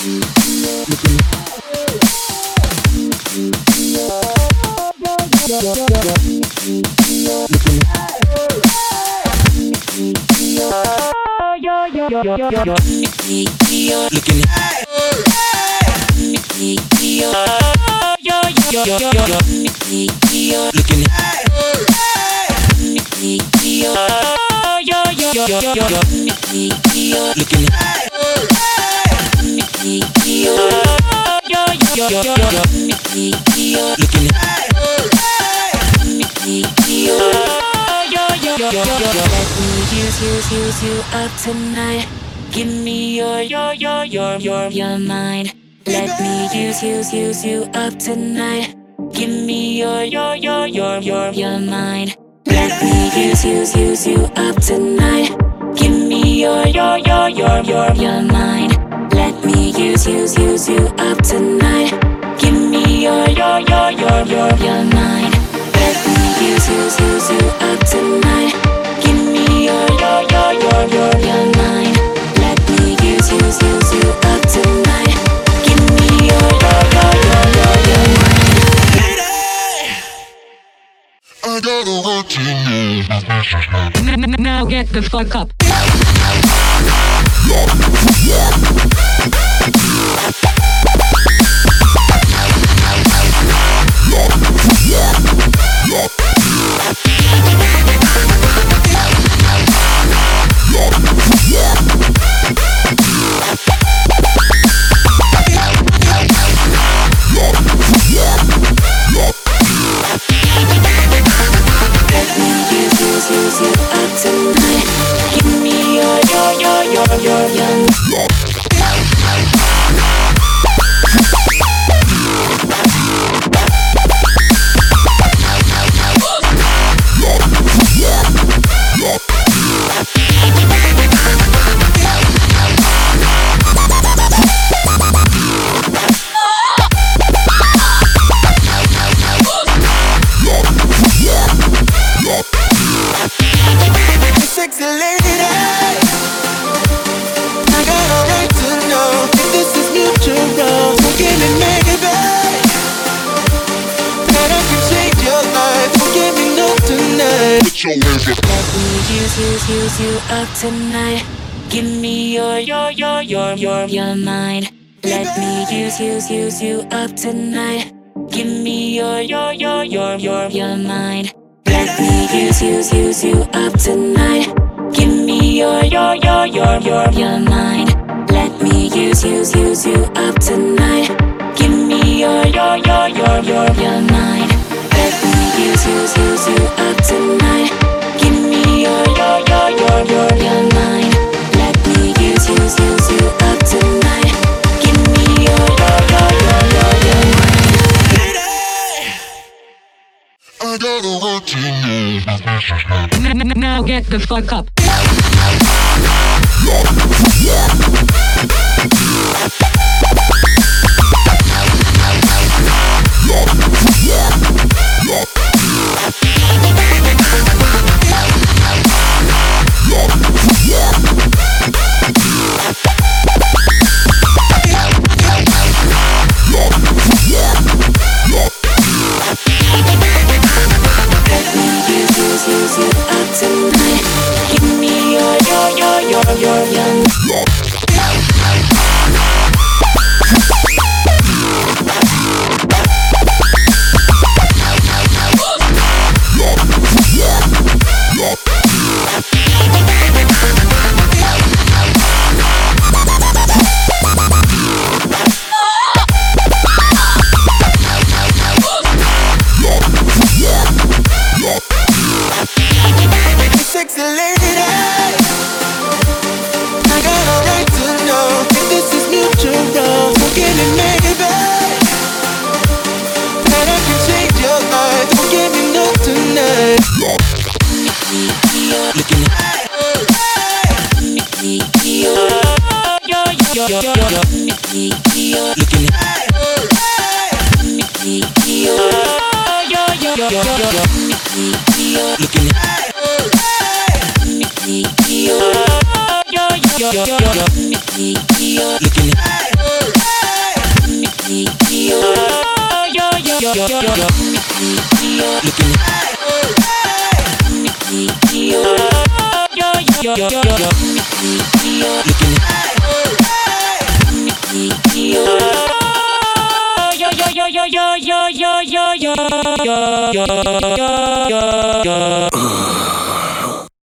Use you up tonight. Give me your mind. Let me use you up tonight. Give me your mind. Let me use you up tonight. Give me your mind. Let me use you up tonight. Give me your mind. Let me use you up tonight. Give me your mind. Let me use you up tonight. Give me your mind. I gotta let you know. Now get the fuck up. Use you up tonight. Give me your young. Sexy lady, I got a right to know if this is mutual. So give me maybe that I can change your life. So give me no tonight. Put your hands up. Let me use you up tonight. Give me your mind. Let me use you up tonight. Give me your mind. Let me use you up tonight. Give me your mind. Let me use you up tonight. Give me your mind. Let me use you up tonight. Give me your mind. Let me use you up tonight. Give me your mind. I gotta let you know. Now get the fuck up. Use you up tonight. Give me your young. Sexy lady, I got a right to know if this is mutual. So give me maybe that I can change your life. So give me no tonight. Looking Yo, yo, yo, yo, yo, yo, yo, yo, yo, yo, yo, yo, yo.